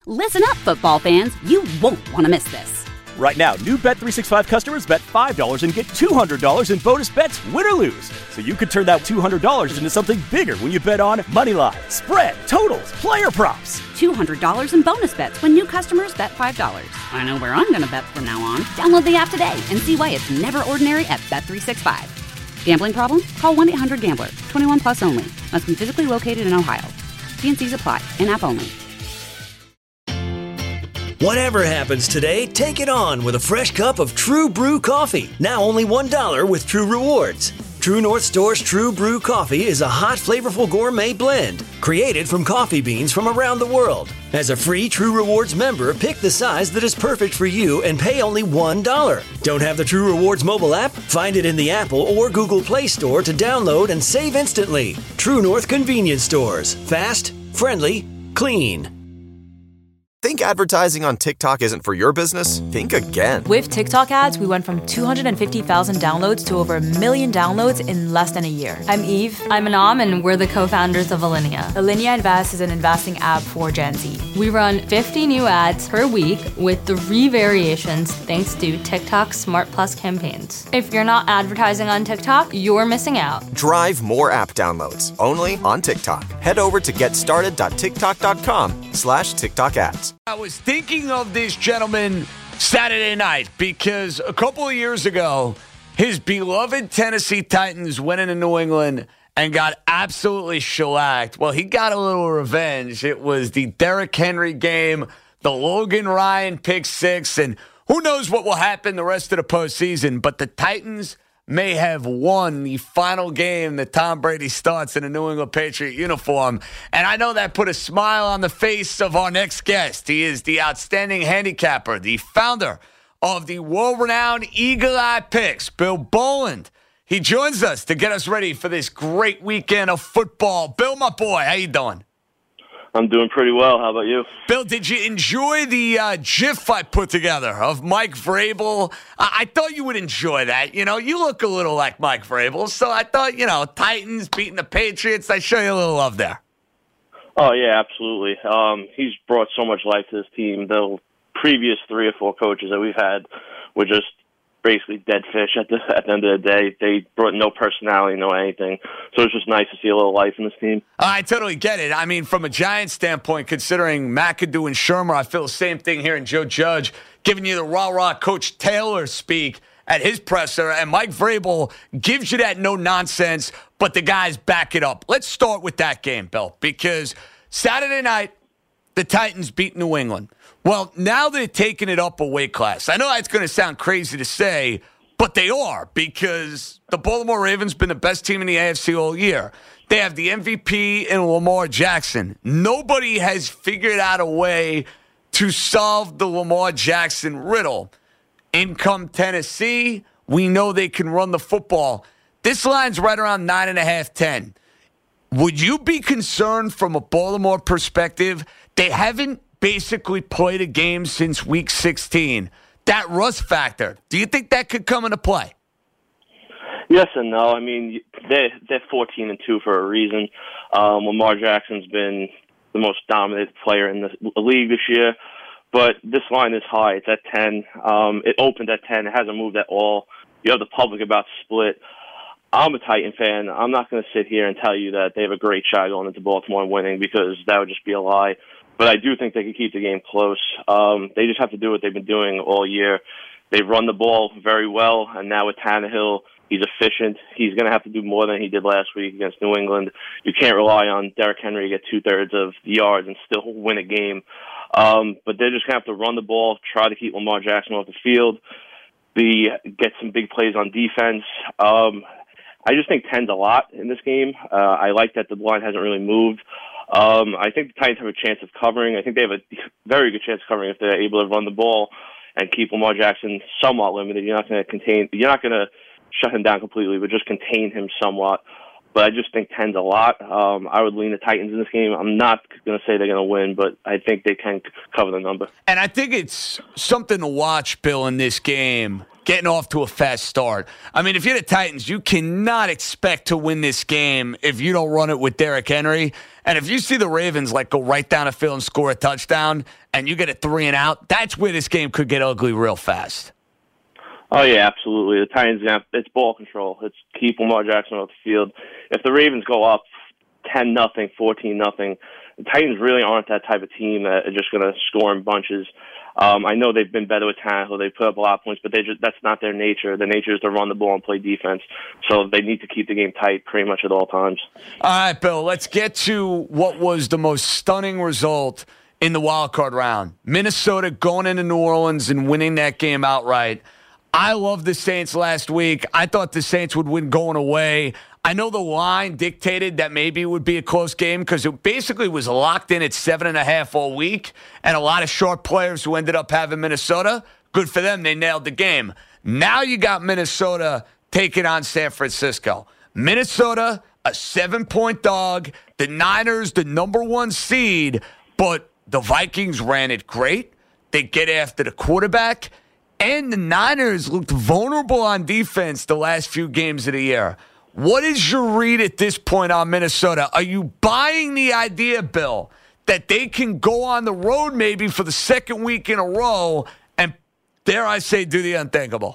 Listen up, football fans. You won't want to miss this. Right now, new Bet365 customers bet $5 and get $200 in bonus bets, win or lose. So you could turn that $200 into something bigger when you bet on moneyline, spread, totals, player props. $200 in bonus bets when new customers bet $5. I know where I'm going to bet from now on. Download the app today and see why it's never ordinary at Bet365. Gambling problem? Call 1-800-GAMBLER. 21 plus only. Must be physically located in Ohio. T&Cs apply. In-app only. Whatever happens today, take it on with a fresh cup of True Brew coffee. Now only $1 with True Rewards. True North Store's True Brew coffee is a hot, flavorful gourmet blend created from coffee beans from around the world. As a free True Rewards member, pick the size that is perfect for you and pay only $1. Don't have the True Rewards mobile app? Find it in the Apple or Google Play Store to download and save instantly. True North Convenience Stores. Fast, friendly, clean. Think advertising on TikTok isn't for your business? Think again. With TikTok ads, we went from 250,000 downloads to over 1 million downloads in less than a year. I'm Eve. I'm Anam, and we're the co-founders of Alinea. Alinea Invest is an investing app for Gen Z. We run 50 new ads per week with 3 variations thanks to TikTok's Smart Plus campaigns. If you're not advertising on TikTok, you're missing out. Drive more app downloads only on TikTok. Head over to getstarted.tiktok.com/TikTok ads. I was thinking of this gentleman Saturday night because a couple of years ago, his beloved Tennessee Titans went into New England and got absolutely shellacked. Well, he got a little revenge. It was the Derrick Henry game, the Logan Ryan pick six, and who knows what will happen the rest of the postseason. But the Titans may have won the final game that Tom Brady starts in a New England Patriot uniform. And I know that put a smile on the face of our next guest. He is the outstanding handicapper, the founder of the world-renowned Eagle Eye Picks, Bill Boland. He joins us to get us ready for this great weekend of football. Bill, my boy, how you doing? I'm doing pretty well. How about you? Bill, did you enjoy the GIF I put together of Mike Vrabel? I thought you would enjoy that. You know, you look a little like Mike Vrabel, so I thought, Titans beating the Patriots, I show you a little love there. Oh, yeah, absolutely. He's brought so much life to this team. The previous 3 or 4 coaches that we've had were just basically dead fish at the end of the day. They brought no personality, no anything. So it's just nice to see a little life in this team. I totally get it. I mean, from a Giants standpoint, considering McAdoo and Shermer, I feel the same thing here in Joe Judge, giving you the rah-rah Coach Taylor speak at his presser, and Mike Vrabel gives you that no-nonsense, but the guys back it up. Let's start with that game, Bill, because Saturday night, the Titans beat New England. Well, now they're taking it up a weight class. I know that's going to sound crazy to say, but they are, because the Baltimore Ravens been the best team in the AFC all year. They have the MVP in Lamar Jackson. Nobody has figured out a way to solve the Lamar Jackson riddle. In come Tennessee, we know they can run the football. This line's right around 9.5, 10. Would you be concerned from a Baltimore perspective? They haven't basically played a game since week 16. That rust factor, do you think that could come into play? Yes and no. I mean, they're 14-2 for a reason. Lamar Jackson's been the most dominant player in the league this year, but this line is high. It's at 10. It opened at 10. It hasn't moved at all. You have the public about to split. I'm a Titan fan. I'm not going to sit here and tell you that they have a great shot going into Baltimore and winning, because that would just be a lie. But I do think they can keep the game close. They just have to do what they've been doing all year. They've run the ball very well, and now with Tannehill, he's efficient. He's going to have to do more than he did last week against New England. You can't rely on Derrick Henry to get 2/3 of the yards and still win a game. But they're just going to have to run the ball, try to keep Lamar Jackson off the field, get some big plays on defense. I just think 10's a lot in this game. I like that the line hasn't really moved. I think the Titans have a chance of covering. I think they have a very good chance of covering if they're able to run the ball and keep Lamar Jackson somewhat limited. You're not going to shut him down completely, but just contain him somewhat. But I just think 10's a lot. I would lean the Titans in this game. I'm not going to say they're going to win, but I think they can cover the number. And I think it's something to watch, Bill, in this game. getting off to a fast start. I mean, if you're the Titans, you cannot expect to win this game if you don't run it with Derrick Henry. And if you see the Ravens go right down the field and score a touchdown and you get a 3 and out, that's where this game could get ugly real fast. Oh, yeah, absolutely. The Titans, it's ball control. It's keep Lamar Jackson off the field. If the Ravens go up 10-0, 14-0, the Titans really aren't that type of team that are just going to score in bunches. I know they've been better with Tannehill. They put up a lot of points, but that's not their nature. Their nature is to run the ball and play defense. So they need to keep the game tight pretty much at all times. All right, Bill, let's get to what was the most stunning result in the wild card round. Minnesota going into New Orleans and winning that game outright. I love the Saints last week. I thought the Saints would win going away. I know the line dictated that maybe it would be a close game because it basically was locked in at 7.5 all week, and a lot of short players who ended up having Minnesota. Good for them. They nailed the game. Now you got Minnesota taking on San Francisco. Minnesota, a 7-point dog. The Niners, the number 1 seed, but the Vikings ran it great. They get after the quarterback. And the Niners looked vulnerable on defense the last few games of the year. What is your read at this point on Minnesota? Are you buying the idea, Bill, that they can go on the road maybe for the second week in a row and, dare I say, do the unthinkable?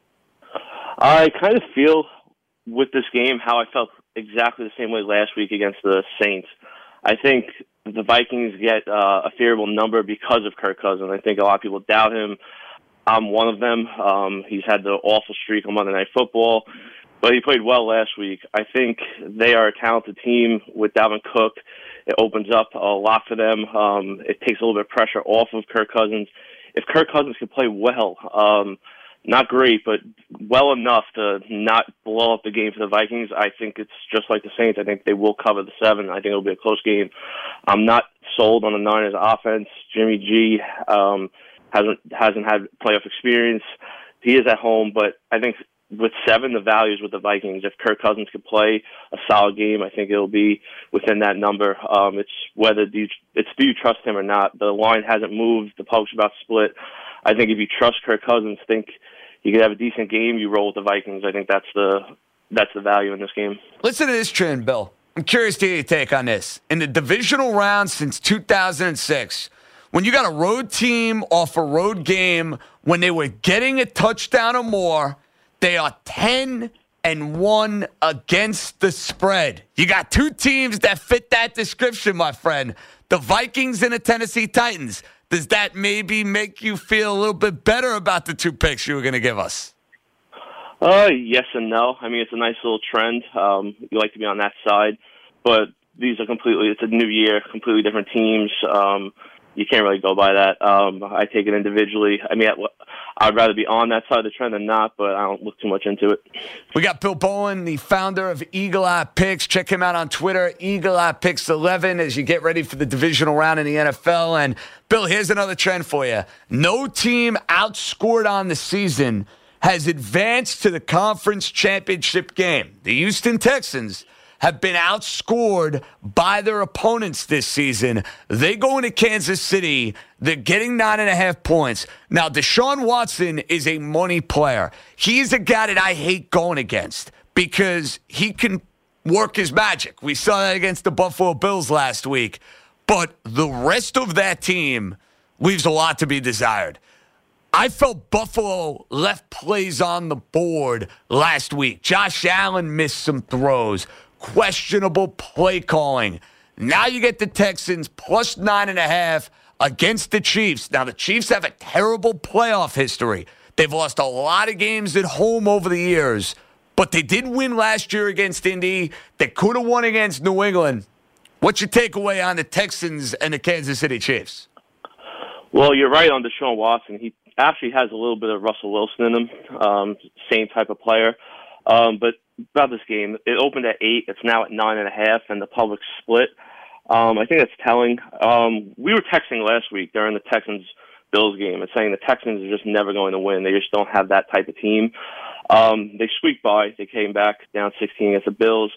I kind of feel with this game how I felt exactly the same way last week against the Saints. I think the Vikings get a favorable number because of Kirk Cousins. I think a lot of people doubt him. I'm one of them. He's had the awful streak on Monday Night Football, but he played well last week. I think they are a talented team with Dalvin Cook. It opens up a lot for them. It takes a little bit of pressure off of Kirk Cousins. If Kirk Cousins can play well, not great, but well enough to not blow up the game for the Vikings, I think it's just like the Saints. I think they will cover the 7. I think it'll be a close game. I'm not sold on the Niners offense. Jimmy G hasn't had playoff experience. He is at home, but I think with 7, the value is with the Vikings. If Kirk Cousins could play a solid game, I think it'll be within that number. It's whether do you trust him or not. The line hasn't moved. The public's about to split. I think if you trust Kirk Cousins, think he could have a decent game, you roll with the Vikings. I think that's the value in this game. Listen to this trend, Bill. I'm curious to hear your take on this. In the divisional round since 2006, when you got a road team off a road game, when they were getting a touchdown or more, they are 10-1 against the spread. You got 2 teams that fit that description, my friend. The Vikings and the Tennessee Titans. Does that maybe make you feel a little bit better about the 2 picks you were going to give us? Yes and no. I mean, it's a nice little trend. You like to be on that side, but these are it's a new year, completely different teams. You can't really go by that. I take it individually. I mean, I'd rather be on that side of the trend than not, but I don't look too much into it. We got Bill Bowen, the founder of Eagle Eye Picks. Check him out on Twitter, Eagle Eye Picks 11, as you get ready for the divisional round in the NFL. And, Bill, here's another trend for you. No team outscored on the season has advanced to the conference championship game. The Houston Texans have been outscored by their opponents this season. They go into Kansas City. They're getting 9.5 points. Now, Deshaun Watson is a money player. He's a guy that I hate going against because he can work his magic. We saw that against the Buffalo Bills last week. But the rest of that team leaves a lot to be desired. I felt Buffalo left plays on the board last week. Josh Allen missed some throws. Questionable play calling. Now you get the Texans plus 9.5 against the Chiefs. Now, the Chiefs have a terrible playoff history. They've lost a lot of games at home over the years, but they did win last year against Indy. They could have won against New England. What's your takeaway on the Texans and the Kansas City Chiefs? Well, you're right on Deshaun Watson. He actually has a little bit of Russell Wilson in him, same type of player. But about this game, it opened at 8. It's now at 9.5, and the public split. I think that's telling. We were texting last week during the Texans-Bills game and saying the Texans are just never going to win. They just don't have that type of team. They squeaked by. They came back down 16 against the Bills.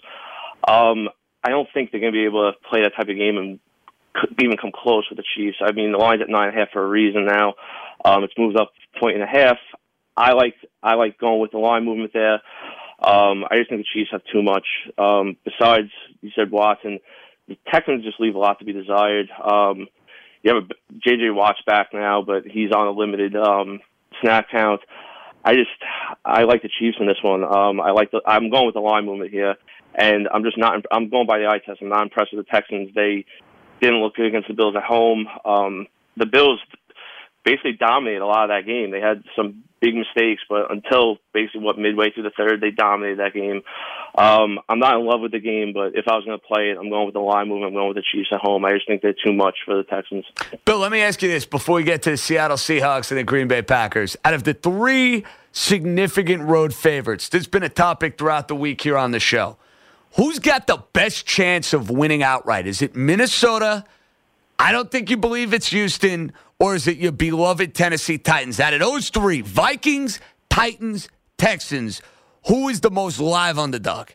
I don't think they're going to be able to play that type of game and even come close with the Chiefs. I mean, the line's at 9.5 for a reason now. It's moved up 1.5. I like going with the line movement there. I just think the Chiefs have too much. Besides, you said Watson, the Texans just leave a lot to be desired. You have a J.J. Watt's back now, but he's on a limited snap count. I like the Chiefs in this one. I'm going with the line movement here, and I'm going by the eye test. I'm not impressed with the Texans. They didn't look good against the Bills at home. The Bills basically dominated a lot of that game. They had some big mistakes, but until basically midway through the third, they dominated that game. I'm not in love with the game, but if I was going to play it, I'm going with the line movement. I'm going with the Chiefs at home. I just think they're too much for the Texans. Bill, let me ask you this before we get to the Seattle Seahawks and the Green Bay Packers. Out of the three significant road favorites, there's been a topic throughout the week here on the show. Who's got the best chance of winning outright? Is it Minnesota? I don't think you believe it's Houston. Or is it your beloved Tennessee Titans? Out of those three, Vikings, Titans, Texans, who is the most live underdog?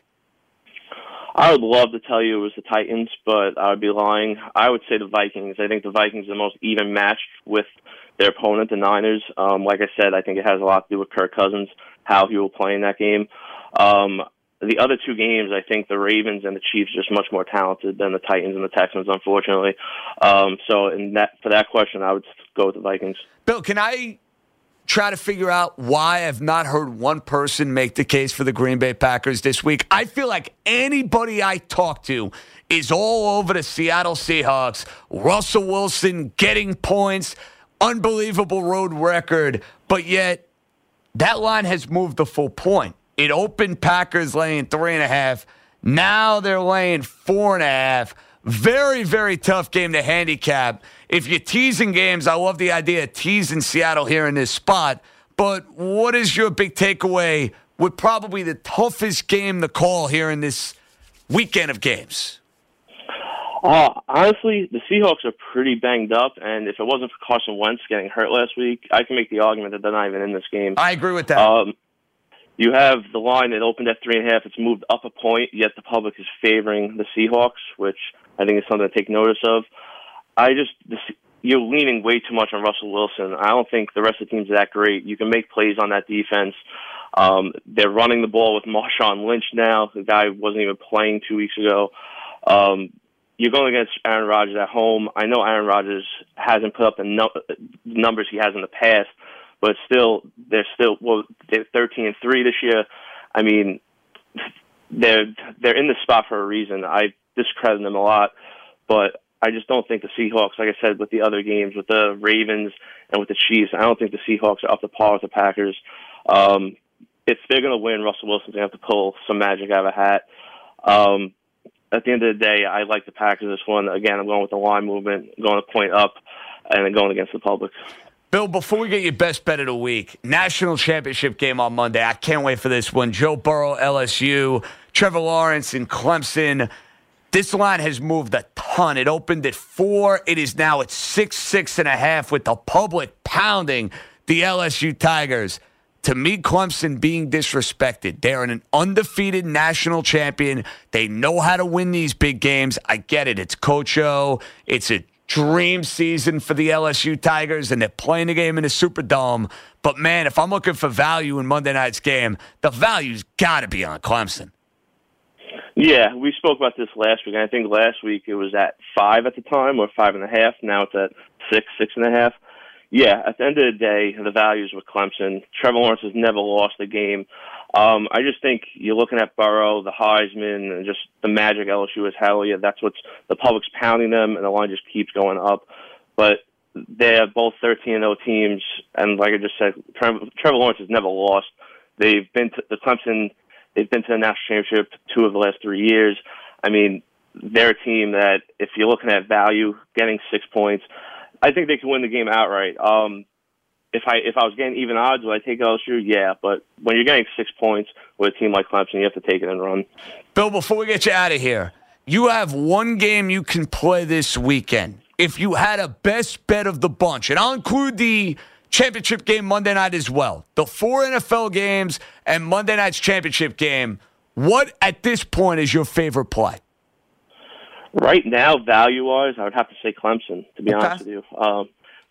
I would love to tell you it was the Titans, but I would be lying. I would say the Vikings. I think the Vikings are the most even matched with their opponent, the Niners. Like I said, I think it has a lot to do with Kirk Cousins, how he will play in that game. The other two games, I think the Ravens and the Chiefs are just much more talented than the Titans and the Texans, unfortunately. So for that question, I would go with the Vikings. Bill, can I try to figure out why I've not heard one person make the case for the Green Bay Packers this week? I feel like anybody I talk to is all over the Seattle Seahawks. Russell Wilson getting points, unbelievable road record, but yet that line has moved the full point. It opened Packers laying 3.5. Now they're laying 4.5. Very, very tough game to handicap. If you're teasing games, I love the idea of teasing Seattle here in this spot. But what is your big takeaway with probably the toughest game to call here in this weekend of games? Honestly, the Seahawks are pretty banged up, and if it wasn't for Carson Wentz getting hurt last week, I can make the argument that they're not even in this game. I agree with that. You have the line that opened at 3.5. It's moved up a point, yet the public is favoring the Seahawks, which I think is something to take notice of. You're leaning way too much on Russell Wilson. I don't think the rest of the team's that great. You can make plays on that defense. They're running the ball with Marshawn Lynch now. The guy wasn't even playing 2 weeks ago. You're going against Aaron Rodgers at home. I know Aaron Rodgers hasn't put up the numbers he has in the past, but they're 13-3 this year. I mean, they're in this spot for a reason. I discredit them a lot, but I just don't think the Seahawks, like I said, with the other games, with the Ravens and with the Chiefs, I don't think the Seahawks are up to par with the Packers. If they're going to win, Russell Wilson's going to have to pull some magic out of a hat. At the end of the day, I like the Packers this one. Again, I'm going with the line movement, going to point up, and then going against the public. Bill, before we get your best bet of the week, national championship game on Monday. I can't wait for this one. Joe Burrow, LSU, Trevor Lawrence in Clemson. This line has moved a ton. It opened at 4. It is now at 6.5 with the public pounding the LSU Tigers. To me, Clemson being disrespected. They're an undefeated national champion. They know how to win these big games. I get it. It's Coach O. It's a dream season for the LSU Tigers, and they're playing the game in the Superdome. But, man, if I'm looking for value in Monday night's game, the value's got to be on Clemson. Yeah, we spoke about this last week. I think last week it was at 5 at the time, or 5.5. Now it's at 6.5. Yeah, at the end of the day, the values with Clemson. Trevor Lawrence has never lost a game. I just think you're looking at Burrow, the Heisman, and just the magic LSU has had. Yeah, that's what's the public's pounding them, and the line just keeps going up. But they're both 13-0 teams, and like I just said, Trevor Lawrence has never lost. They've been to the Clemson. They've been to the national championship 2 of the last 3 years. I mean, they're a team that, if you're looking at value, getting 6 points, I think they can win the game outright. If I was getting even odds, would I take LSU? Yeah, but when you're getting 6 points with a team like Clemson, you have to take it and run. Bill, before we get you out of here, you have one game you can play this weekend. If you had a best bet of the bunch, and I'll include the championship game Monday night as well, the 4 NFL games and Monday night's championship game, what at this point is your favorite play? Right now, value-wise, I would have to say Clemson, to be honest with you.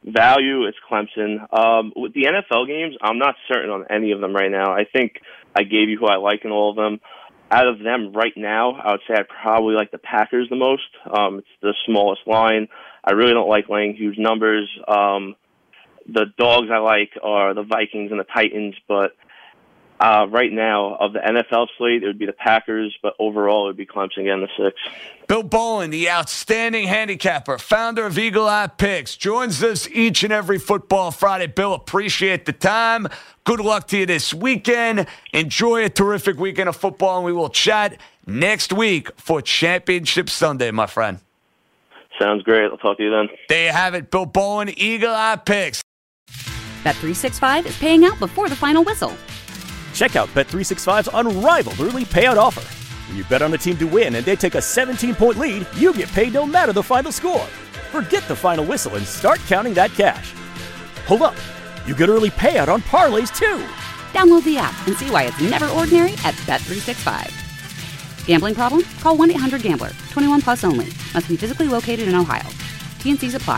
value, it's Clemson. With the NFL games, I'm not certain on any of them right now. I think I gave you who I like in all of them. Out of them right now, I would say I probably like the Packers the most. It's the smallest line. I really don't like laying huge numbers. The dogs I like are the Vikings and the Titans, but right now, of the NFL slate, it would be the Packers, but overall, it would be Clemson again, the 6. Bill Bowen, the outstanding handicapper, founder of Eagle Eye Picks, joins us each and every Football Friday. Bill, appreciate the time. Good luck to you this weekend. Enjoy a terrific weekend of football, and we will chat next week for Championship Sunday, my friend. Sounds great. I'll talk to you then. There you have it, Bill Bowen, Eagle Eye Picks. Bet365 is paying out before the final whistle. Check out Bet365's unrivaled early payout offer. When you bet on a team to win and they take a 17-point lead, you get paid no matter the final score. Forget the final whistle and start counting that cash. Hold up. You get early payout on parlays, too. Download the app and see why it's never ordinary at Bet365. Gambling problem? Call 1-800-GAMBLER. 21 plus only. Must be physically located in Ohio. T&Cs apply.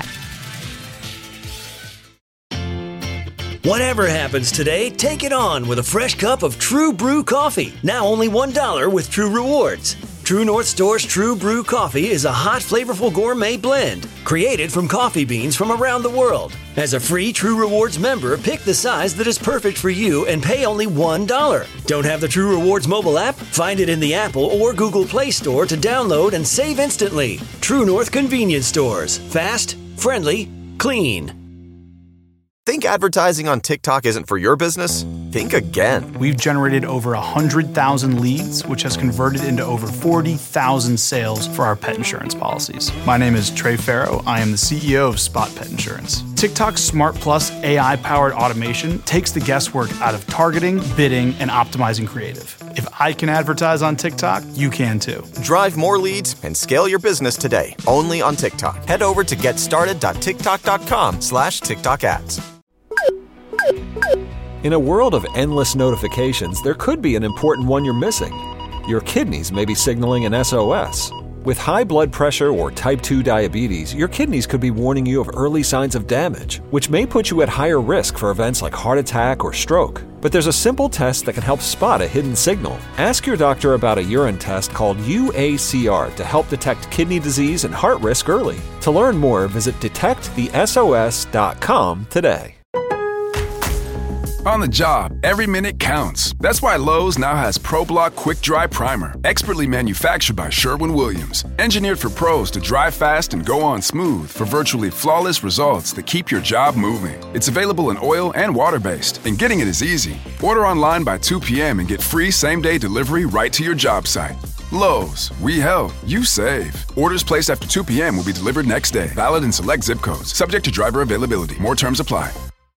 Whatever happens today, take it on with a fresh cup of True Brew coffee. Now only $1 with True Rewards. True North Store's True Brew coffee is a hot, flavorful gourmet blend created from coffee beans from around the world. As a free True Rewards member, pick the size that is perfect for you and pay only $1. Don't have the True Rewards mobile app? Find it in the Apple or Google Play Store to download and save instantly. True North Convenience Stores. Fast, friendly, clean. Think advertising on TikTok isn't for your business? Think again. We've generated over 100,000 leads, which has converted into over 40,000 sales for our pet insurance policies. My name is Trey Farrow. I am the CEO of Spot Pet Insurance. TikTok's Smart Plus AI-powered automation takes the guesswork out of targeting, bidding, and optimizing creative. If I can advertise on TikTok, you can too. Drive more leads and scale your business today, only on TikTok. Head over to getstarted.tiktok.com/TikTok ads. In a world of endless notifications, there could be an important one you're missing. Your kidneys may be signaling an SOS. With high blood pressure or type 2 diabetes, your kidneys could be warning you of early signs of damage, which may put you at higher risk for events like heart attack or stroke. But there's a simple test that can help spot a hidden signal. Ask your doctor about a urine test called UACR to help detect kidney disease and heart risk early. To learn more, visit detectthesos.com today. On the job, every minute counts. That's why Lowe's now has ProBlock Quick Dry Primer, expertly manufactured by Sherwin-Williams. Engineered for pros to dry fast and go on smooth for virtually flawless results that keep your job moving. It's available in oil and water-based, and getting it is easy. Order online by 2 p.m. and get free same-day delivery right to your job site. Lowe's, we help, you save. Orders placed after 2 p.m. will be delivered next day. Valid in select zip codes. Subject to driver availability. More terms apply.